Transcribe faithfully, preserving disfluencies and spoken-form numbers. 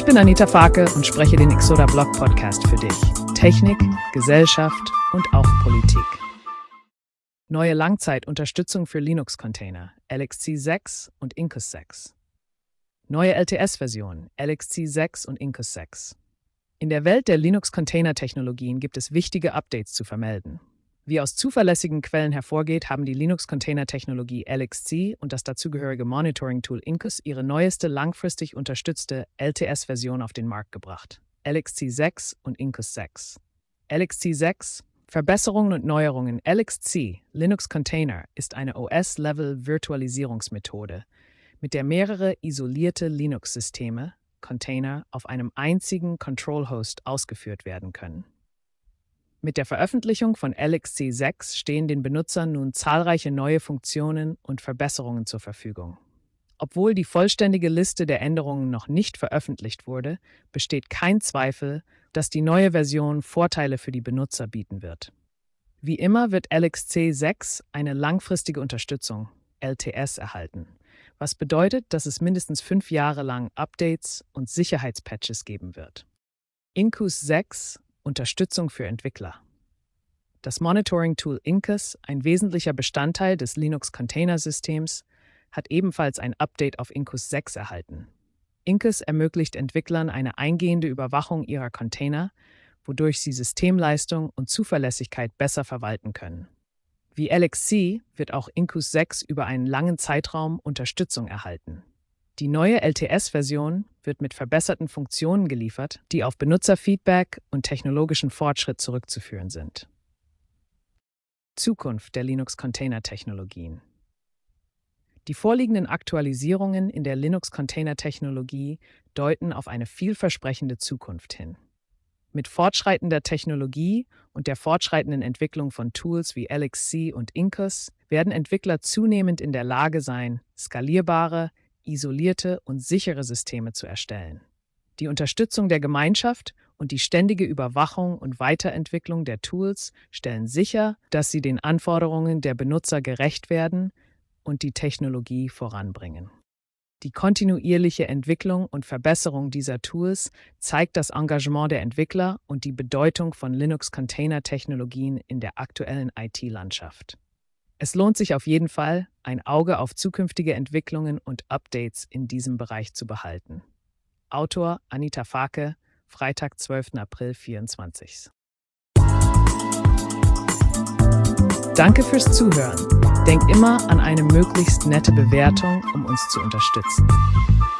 bin Anita Farke und spreche den Exoda Blog Podcast für dich. Technik, Gesellschaft und auch Politik. Neue Langzeitunterstützung für Linux-Container, L X C sechs und Incus sechs. Neue L T S-Versionen, L X C sechs und Incus sechs. In der Welt der Linux-Container-Technologien gibt es wichtige Updates zu vermelden. Wie aus zuverlässigen Quellen hervorgeht, haben die Linux-Container-Technologie L X C und das dazugehörige Monitoring-Tool Incus ihre neueste langfristig unterstützte L T S-Version auf den Markt gebracht. L X C sechs und Incus sechs. L X C sechs, Verbesserungen und Neuerungen. L X C, Linux Container, ist eine O S-Level-Virtualisierungsmethode, mit der mehrere isolierte Linux-Systeme, Container, auf einem einzigen Control-Host ausgeführt werden können. Mit der Veröffentlichung von L X C sechs stehen den Benutzern nun zahlreiche neue Funktionen und Verbesserungen zur Verfügung. Obwohl die vollständige Liste der Änderungen noch nicht veröffentlicht wurde, besteht kein Zweifel, dass die neue Version Vorteile für die Benutzer bieten wird. Wie immer wird L X C sechs eine langfristige Unterstützung, L T S, erhalten, was bedeutet, dass es mindestens fünf Jahre lang Updates und Sicherheitspatches geben wird. Incus sechs, Unterstützung für Entwickler. Das Monitoring-Tool Incus, ein wesentlicher Bestandteil des Linux-Container-Systems, hat ebenfalls ein Update auf Incus sechs erhalten. Incus ermöglicht Entwicklern eine eingehende Überwachung ihrer Container, wodurch sie Systemleistung und Zuverlässigkeit besser verwalten können. Wie L X C wird auch Incus sechs über einen langen Zeitraum Unterstützung erhalten. Die neue L T S-Version wird mit verbesserten Funktionen geliefert, die auf Benutzerfeedback und technologischen Fortschritt zurückzuführen sind. Zukunft der Linux-Container-Technologien. Die vorliegenden Aktualisierungen in der Linux-Container-Technologie deuten auf eine vielversprechende Zukunft hin. Mit fortschreitender Technologie und der fortschreitenden Entwicklung von Tools wie L X C und Incus werden Entwickler zunehmend in der Lage sein, skalierbare, isolierte und sichere Systeme zu erstellen. Die Unterstützung der Gemeinschaft und die ständige Überwachung und Weiterentwicklung der Tools stellen sicher, dass sie den Anforderungen der Benutzer gerecht werden und die Technologie voranbringen. Die kontinuierliche Entwicklung und Verbesserung dieser Tools zeigt das Engagement der Entwickler und die Bedeutung von Linux-Container-Technologien in der aktuellen I T-Landschaft. Es lohnt sich auf jeden Fall, ein Auge auf zukünftige Entwicklungen und Updates in diesem Bereich zu behalten. Autor Anita Farke, Freitag, zwölften April vierundzwanzig. Danke fürs Zuhören. Denk immer an eine möglichst nette Bewertung, um uns zu unterstützen.